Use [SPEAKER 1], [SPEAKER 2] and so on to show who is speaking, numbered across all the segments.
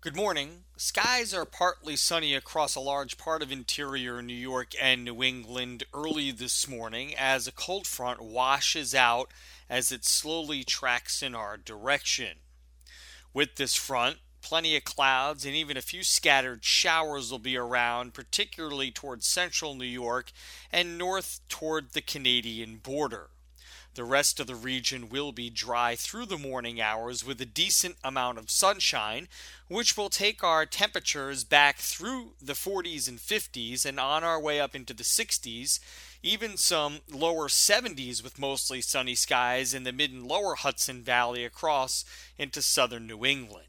[SPEAKER 1] Good morning. Skies are partly sunny across a large part of interior New York and New England early this morning as a cold front washes out as it slowly tracks in our direction. With this front, plenty of clouds and even a few scattered showers will be around, particularly towards central New York and north toward the Canadian border. The rest of the region will be dry through the morning hours with a decent amount of sunshine, which will take our temperatures back through the 40s and 50s and on our way up into the 60s, even some lower 70s with mostly sunny skies in the mid and lower Hudson Valley across into southern New England.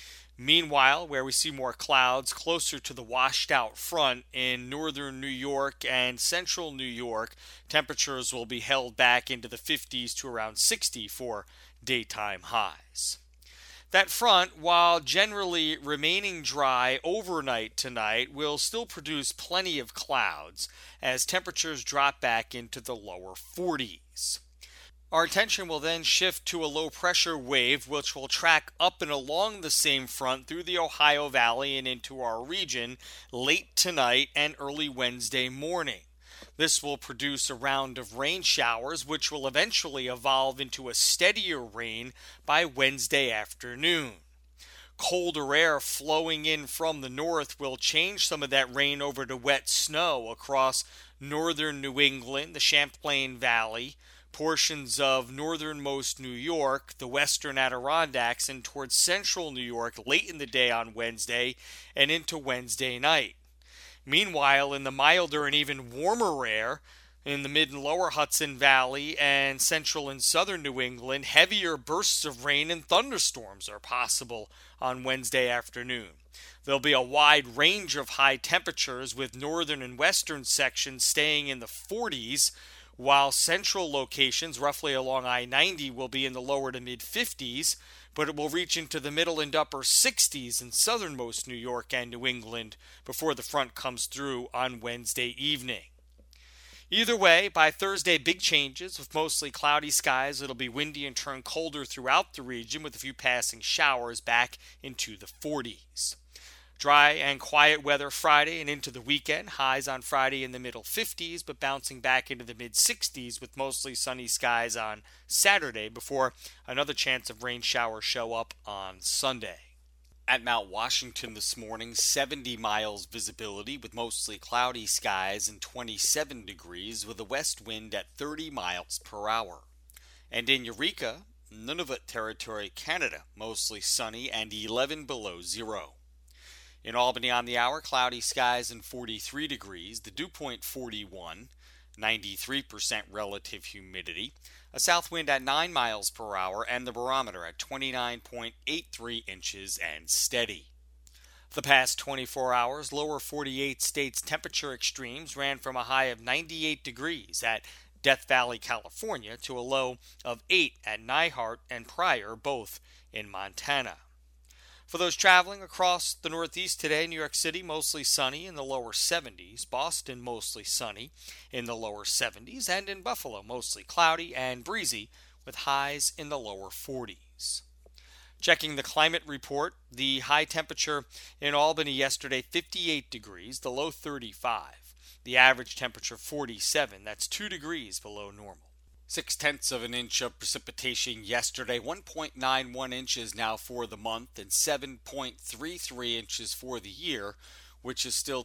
[SPEAKER 1] Meanwhile, where we see more clouds closer to the washed out front in northern New York and central New York, temperatures will be held back into the 50s to around 60 for daytime highs. That front, while generally remaining dry overnight tonight, will still produce plenty of clouds as temperatures drop back into the lower 40s. Our attention will then shift to a low pressure wave which will track up and along the same front through the Ohio Valley and into our region late tonight and early Wednesday morning. This will produce a round of rain showers which will eventually evolve into a steadier rain by Wednesday afternoon. Colder air flowing in from the north will change some of that rain over to wet snow across northern New England, the Champlain Valley, portions of northernmost New York, the western Adirondacks, and towards central New York late in the day on Wednesday and into Wednesday night. Meanwhile, in the milder and even warmer air, in the mid and lower Hudson Valley and central and southern New England, heavier bursts of rain and thunderstorms are possible on Wednesday afternoon. There'll be a wide range of high temperatures with northern and western sections staying in the 40s, while central locations, roughly along I-90, will be in the lower to mid-50s, but it will reach into the middle and upper 60s in southernmost New York and New England before the front comes through on Wednesday evening. Either way, by Thursday, big changes with mostly cloudy skies. It'll be windy and turn colder throughout the region with a few passing showers back into the 40s. Dry and quiet weather Friday and into the weekend. Highs on Friday in the middle 50s, but bouncing back into the mid 60s with mostly sunny skies on Saturday before another chance of rain showers show up on Sunday. At Mount Washington this morning, 70 miles visibility with mostly cloudy skies and 27 degrees with a west wind at 30 miles per hour. And in Eureka, Nunavut Territory, Canada, mostly sunny and 11 below zero. In Albany on the hour, cloudy skies and 43 degrees, the dew point 41, 93% relative humidity, a south wind at 9 miles per hour, and the barometer at 29.83 inches and steady. The past 24 hours, lower 48 states' temperature extremes ran from a high of 98 degrees at Death Valley, California, to a low of 8 at Neihart and Pryor, both in Montana. For those traveling across the Northeast today, New York City mostly sunny in the lower 70s, Boston mostly sunny in the lower 70s, and in Buffalo mostly cloudy and breezy with highs in the lower 40s. Checking the climate report, the high temperature in Albany yesterday 58 degrees, the low 35, the average temperature 47, that's 2 degrees below normal. 0.6 of an inch of precipitation yesterday, 1.91 inches now for the month, and 7.33 inches for the year, which is still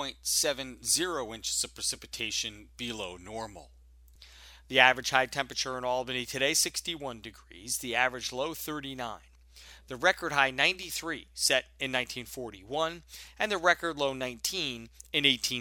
[SPEAKER 1] 2.70 inches of precipitation below normal. The average high temperature in Albany today, 61 degrees, the average low 39. The record high 93 set in 1941, and the record low 19 in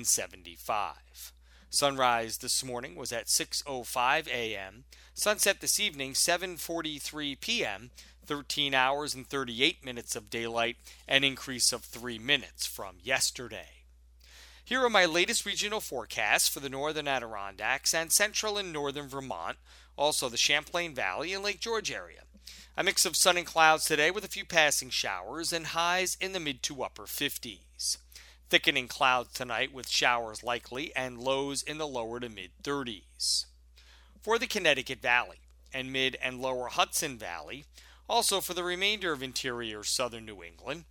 [SPEAKER 1] 1875. Sunrise this morning was at 6:05 a.m. Sunset this evening, 7:43 p.m., 13 hours and 38 minutes of daylight, an increase of 3 minutes from yesterday. Here are my latest regional forecasts for the northern Adirondacks and central and northern Vermont, also the Champlain Valley and Lake George area. A mix of sun and clouds today with a few passing showers and highs in the mid to upper 50s. Thickening clouds tonight with showers likely and lows in the lower to mid 30s. For the Connecticut Valley and mid and lower Hudson Valley, also for the remainder of interior southern New England,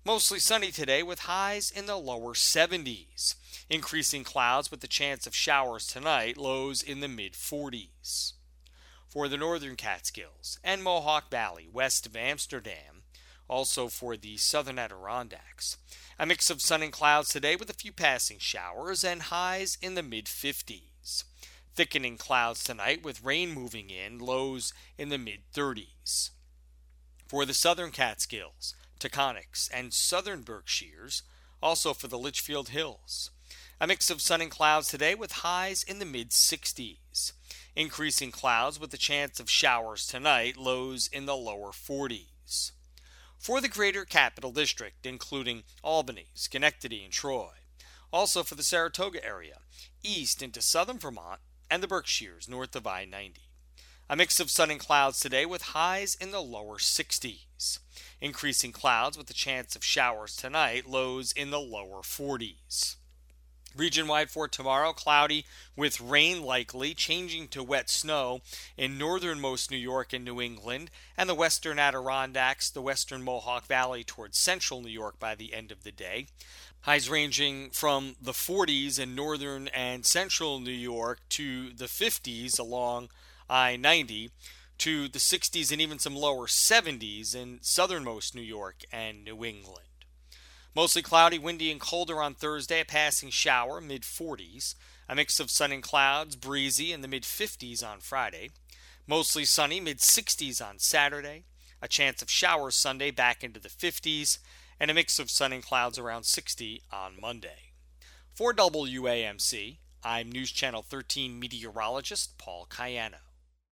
[SPEAKER 1] Mostly sunny today with highs in the lower 70s. Increasing clouds with the chance of showers tonight, lows in the mid 40s. For the northern Catskills and Mohawk Valley west of Amsterdam, also for the southern Adirondacks, a mix of sun and clouds today with a few passing showers and highs in the mid 50s. Thickening clouds tonight with rain moving in, lows in the mid 30s. For the southern Catskills, Taconics, and southern Berkshires, also for the Litchfield Hills. A mix of sun and clouds today with highs in the mid 60s. Increasing clouds with the chance of showers tonight, lows in the lower 40s. For the greater Capital District, including Albany, Schenectady, and Troy. Also for the Saratoga area, east into southern Vermont, and the Berkshires north of I-90. A mix of sun and clouds today with highs in the lower 60s. Increasing clouds with the chance of showers tonight, lows in the lower 40s. Region-wide for tomorrow, cloudy with rain likely, changing to wet snow in northernmost New York and New England, and the western Adirondacks, the western Mohawk Valley towards central New York by the end of the day. Highs ranging from the 40s in northern and central New York to the 50s along I-90, to the 60s and even some lower 70s in southernmost New York and New England. Mostly cloudy, windy, and colder on Thursday, a passing shower, mid-40s. A mix of sun and clouds, breezy in the mid-50s on Friday. Mostly sunny, mid-60s on Saturday. A chance of showers Sunday, back into the 50s. And a mix of sun and clouds around 60 on Monday. For WAMC, I'm News Channel 13 meteorologist Paul Cayano.